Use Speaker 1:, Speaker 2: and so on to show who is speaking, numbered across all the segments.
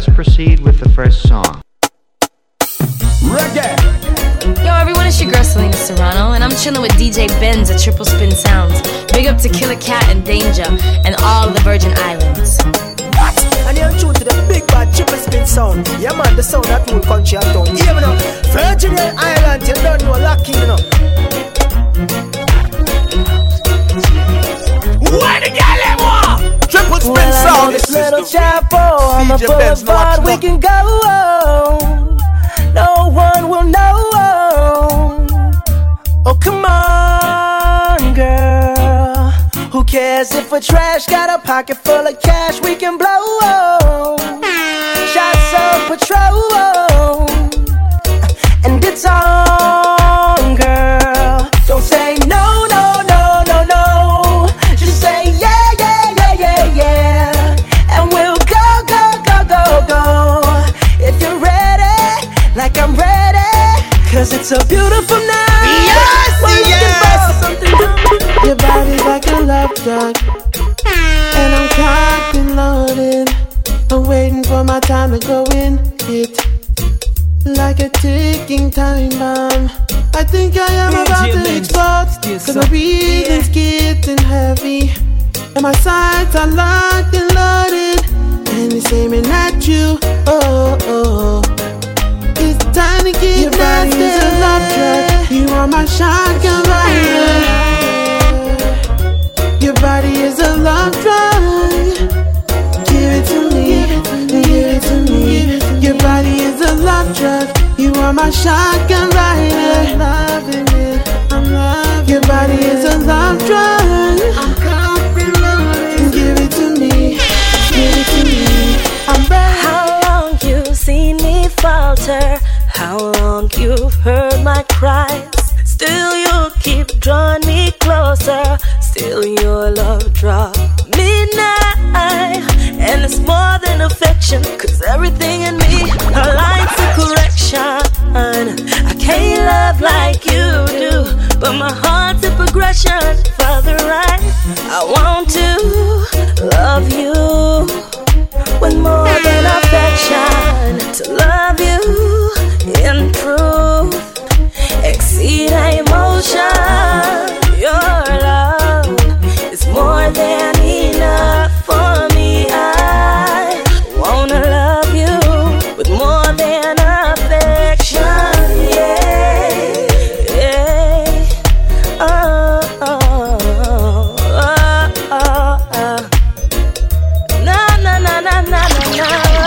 Speaker 1: us proceed with the first song.
Speaker 2: Reggae.
Speaker 3: Yo, everyone, it's your girl Selena Serrano, and I'm chilling with DJ Benz at Triple Spin Sounds. Big up to Killer Cat and Danger, and all of the Virgin Islands.
Speaker 4: What? And you're true to the big bad Triple Spin Sound. Yeah, man, the sound that rule country and town. Yeah, man, Virgin Islands, you don't know, lucky, you know.
Speaker 2: Where the girl them want? Triple Spin Sound.
Speaker 4: This little chapel on the boulevard, we can go. No one will know. Oh, come on, girl. Who cares if we're trash? Got a pocket full of cash we can blow. Shots of patrol. And it's on, girl. Don't say no, no, no, no, no. Just say yeah, yeah, yeah, yeah, yeah. And we'll go, go, go, go, go. If you're ready, like I'm ready. Cause it's a beautiful night.
Speaker 2: Yes, yes.
Speaker 4: Your body's like a love drug, and I'm cocked and loaded. I'm waiting for my time to go in. It like a ticking time bomb. I think I am about to explode. Cause my breathing's getting heavy, and my sights are locked and loaded, and it's aiming at you. Oh, oh. It's time to get your nasty. Your body is a love drug. You are my shotgun rider. Your body is a love drug. Give it to me, give it to me. Your body is a love drug. You are my shotgun rider. I'm loving it, I'm loving it. Your body is a love drug. I'm confident. Give it to me, give it to me. I'm ready.
Speaker 5: How long you seen me falter? How long you've heard my cries? Still you keep drawing me closer. Still your love draws me nigh. And it's more than affection, cause everything in me aligns to correction. I can't love like you do, but my heart's a progression further right. I want to love you with more than affection. To love you in truth, exceed emotion. Your love is more than enough for me. I wanna love you with more than affection. Yeah, yeah. Oh, oh, oh, oh, oh. Na na na na na na.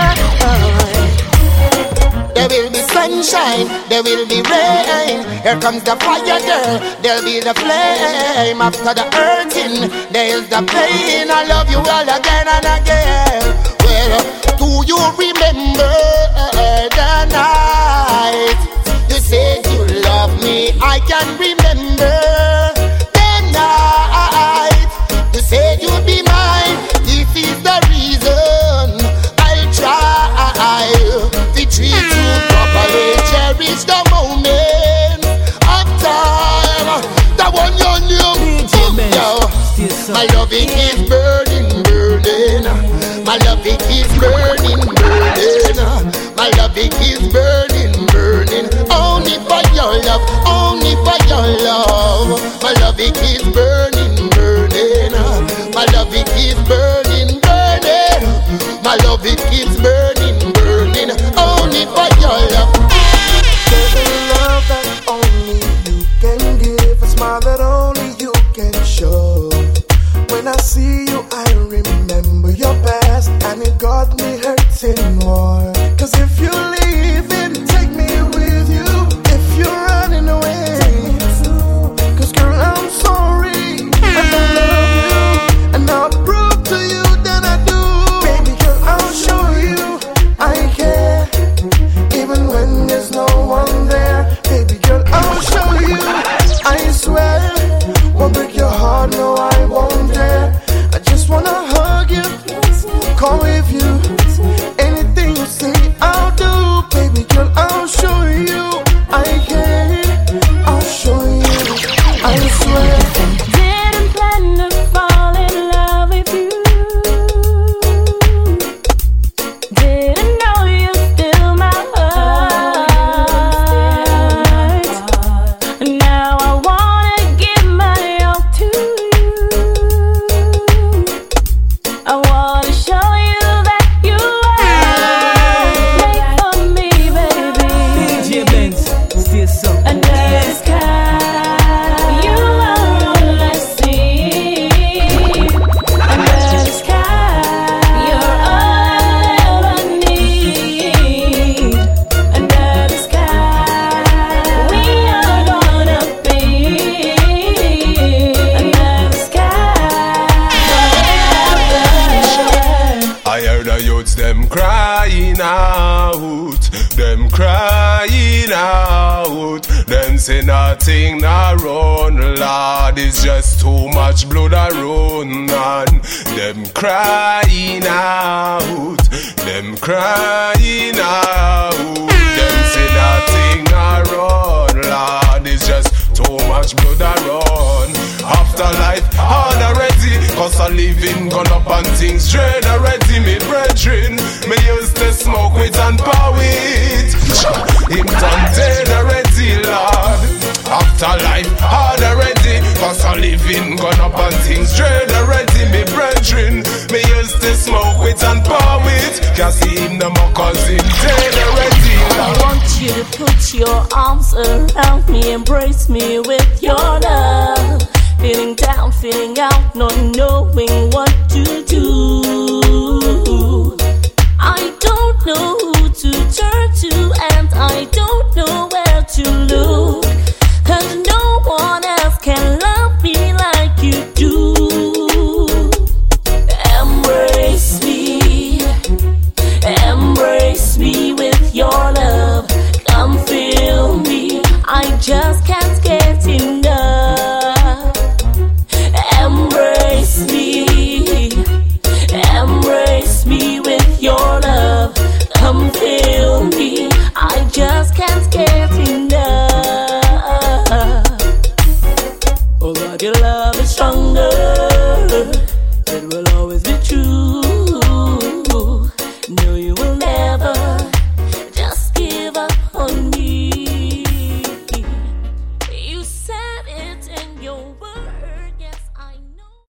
Speaker 6: There will be sunshine, there will be rain. Here comes the fire, girl. There'll be the flame. After the hurting, there's the pain. I love you all again and again. Well, do you remember the night you said you love me? I can remember the night you said you'd be mine. This is the reason I'll try to treat you properly. Cherish the moment of time, the one you knew. My loving is burning, burning. My loving is burning, burning. My loving is burning, burning. Only for your love, only for your love. My loving is burning, burning. My loving is burning, burning. My loving is burning, burning. Only for your love.
Speaker 7: There's a love that only you can give, a smile that only you can show. When I see you, I remember your past, and it got me hurting more. Cause if you're leaving, take me with you. If you're running away, cause girl, I'm sorry, and I love you, and I'll prove to you that I do. Baby girl, I'll show you I care, even when there's no one there. Baby girl, I'll show you, I swear. Won't break your heart, no I won't dare. I just wanna hug you, call with you. Anything you say, I'll do.
Speaker 8: crying out, them crying out. Them say nothing not run, Lord, it's just too much blood a run, man. Them crying out, them crying out. Them say nothing not run, Lord, it's just too much blood a run. Afterlife hard already, cause a living gone up and things drain already. Me brethren, me used to smoke with and power with. Him done dead already, Lord. Afterlife hard already, cause a living gone up and things drain already. Me brethren, me used to smoke with and power with. Can't see him no more cause him dead already, Lord.
Speaker 5: I want you to put your arms around me, embrace me with your love. Feeling down, feeling out, not knowing what to do. I don't know who to turn to, and I don't know where to look, 'cause no one else can love me like you do. Embrace me, embrace me.